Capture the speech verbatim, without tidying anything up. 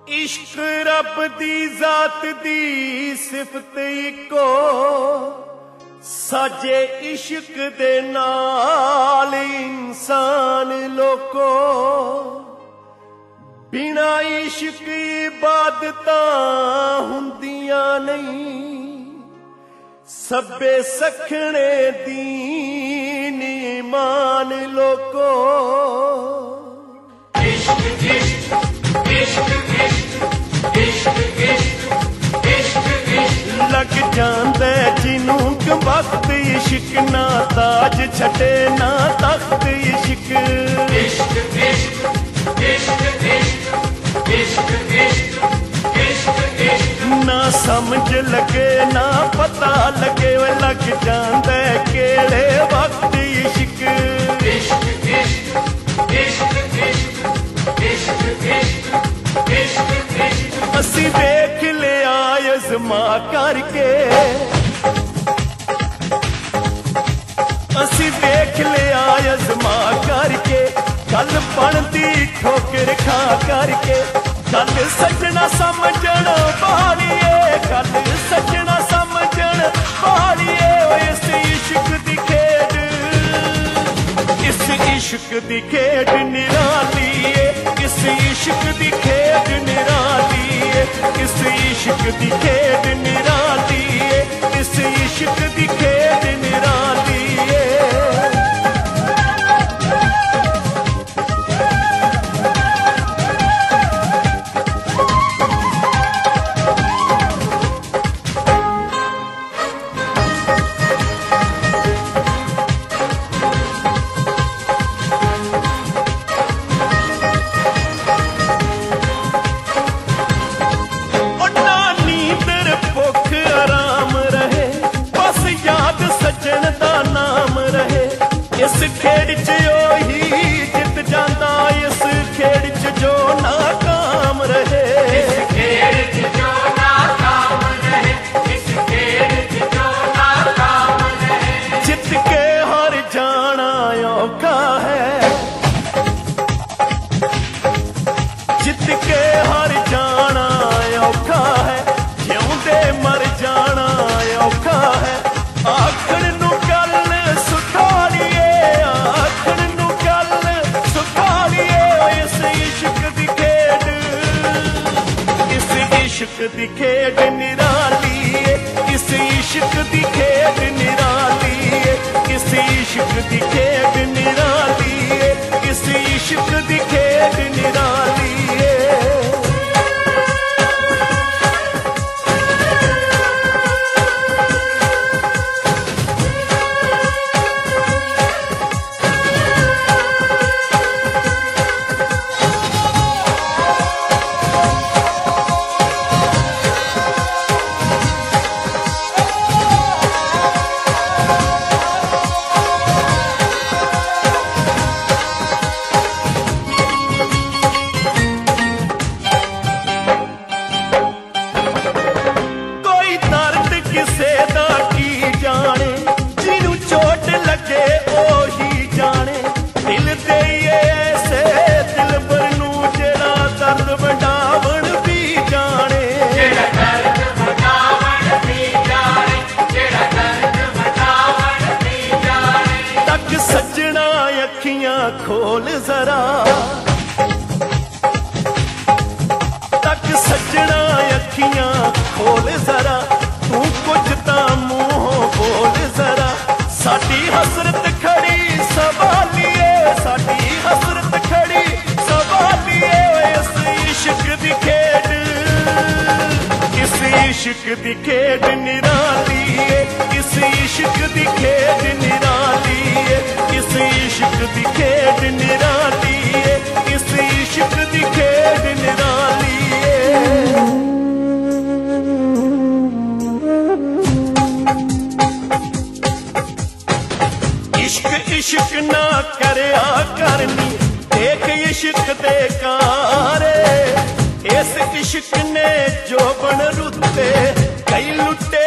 इश्क रब दी जात दी सिफत इको साजे इश्क दे नाल इंसान लोको बिना इश्क इबादतां हुंदियां नहीं सब्बे सखने दीन ईमान लोको इश्क इश्क इश्क इश्क इश्क इश्क इश्क इश्क लग जांदा जिनू क वक्त इश्क ना ताज छटे ना तख्त इश्क इश्क इश्क इश्क इश्क इश्क इश्क इश्क इश्क ना समझ लगे ना पता लगे लग जांदा केड़े वक्त इश्क इश्क इश्क इश्क इश्क इश्क इश्क इश्क असी देख लिया अज़मा करके असी देख लिया अज़मा करके गल बनती ठोकर खा करके गल सजना समझण बालिए गल सजना समझण बालिए इस इश्क दी खेड इस इश्क दी खेड निराली है इस इश्क दी खेड निराली है इस इश्क दी खेड निराली है इस इश्क दी खेड निराली है इस खेड च ओही जित जांदा इस खेड च जो नाकाम रहे इस खेड च जो नाकाम रहे इस खेड च जो नाकाम रहे जित के हार जाना औखा है जित के हार जाना औखा है जिउंदे मर जाना औखा है आखण नू गल सुठालिए आखण नू गल सुठालिए इस इश्क दी खेड इस इश्क दी खेड निराली है इस इश्क दी खेड निराली है इस इश्क दी खेड निराली है इस इश्क दी खेड निराली है खोल जरा तक सजना अखियां खोल जरा तू कुछ ता मुंहों बोल जरा साडी हसरत खड़ी सवालिए साडी हसरत खड़ी सवालिए इस इश्क दी खेड इस इश्क दी खेड निराली है इस इश्क दी खेड निराली है इस इश्क दी खेड निराली है इस इश्क दी खेड निराली है इश्क इश्क ना करया करनी देख इश्क दे कारे इस इश्क ने जोबन रुते कई लुटे